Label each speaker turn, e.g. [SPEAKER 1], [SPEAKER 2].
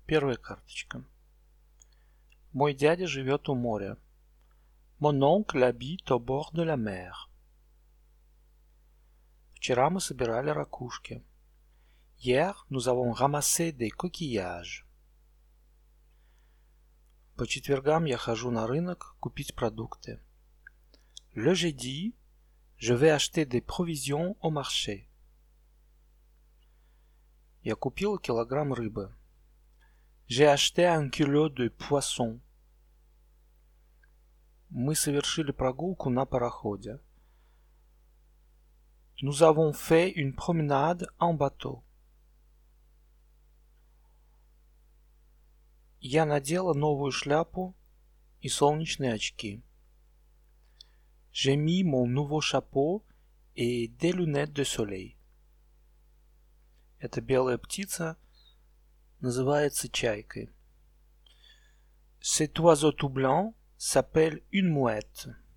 [SPEAKER 1] Первая карточка. Мой дядя живет у моря. Mon oncle habite au bord de la mer. Вчера мы собирали ракушки. Hier, nous avons ramassé des coquillages. По четвергам я хожу на рынок купить продукты. Le jeudi, je vais acheter des provisions au marché. Я купил килограмм рыбы. J'ai acheté un kilo de poisson. Мы совершили прогулку на пароходе. Nous avons fait une promenade en bateau. Я надела новую шляпу и солнечные очки. J'ai mis mon nouveau chapeau et des lunettes de soleil. Эта белая птица называется чайкой. Cet oiseau tout blanc s'appelle une mouette.